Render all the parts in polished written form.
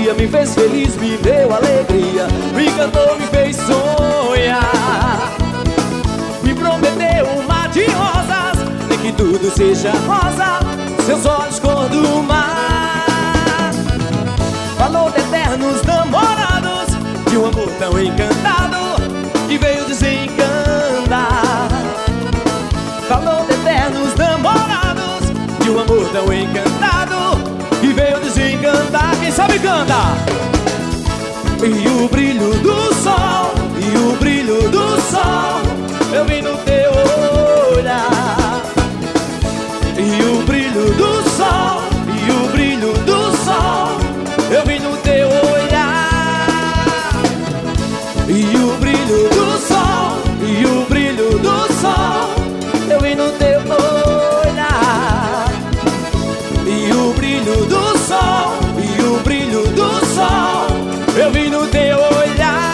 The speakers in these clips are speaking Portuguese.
dia me fez feliz, me deu alegria, me encantou, me fez sonhar. Me prometeu um mar de rosas, nem que tudo seja rosa, seus olhos cor do mar. Falou de eternos namorados, de um amor tão encantado que veio desencantar. Falou de eternos namorados, de um amor tão encantado que veio desencantar. Quem sabe canta! E o brilho do sol, e o brilho do sol eu vi no teu olhar. E o brilho do sol, e o brilho do sol eu vi no teu olhar. E o brilho do sol, e o brilho do sol eu vi no teu olhar. E o brilho do sol, e o brilho do sol eu vi no teu olhar.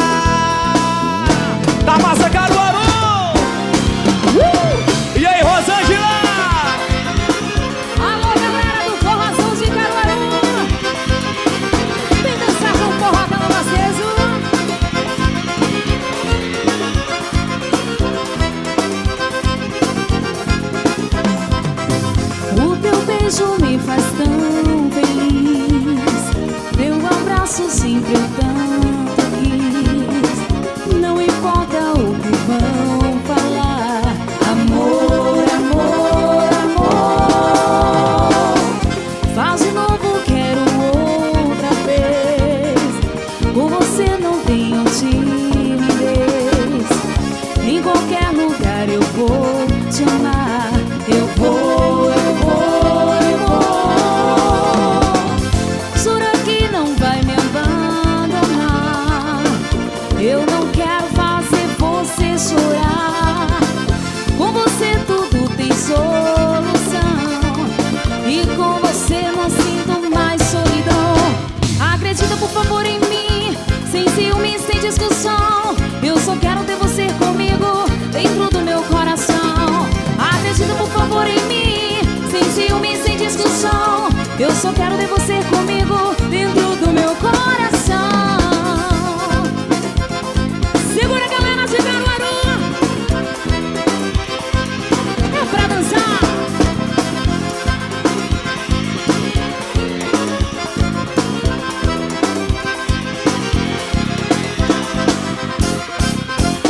Da Massa Caruaru! E aí, Rosângela? Alô, galera do Forrozão de Caruaru! Vem dançar com o forró calor aceso. O teu beijo me faz tão feliz, teu abraço sempre eu tanto quis. Não importa o que vão falar, amor, amor, amor. Faz de novo, quero outra vez. Com você não tenho timidez. Em qualquer lugar eu vou te amar. Eu vou, eu vou, eu vou. Jura que não vai me abandonar. Eu não quero fazer você chorar. Com você tudo tem solução. E com você não sinto mais solidão. Acredita por favor em mim, sem ciúme, sem discussão. Eu só quero ter você comigo, dentro do meu coração. Acredita por favor em mim, sem ciúme, sem discussão. Eu só quero ter você comigo.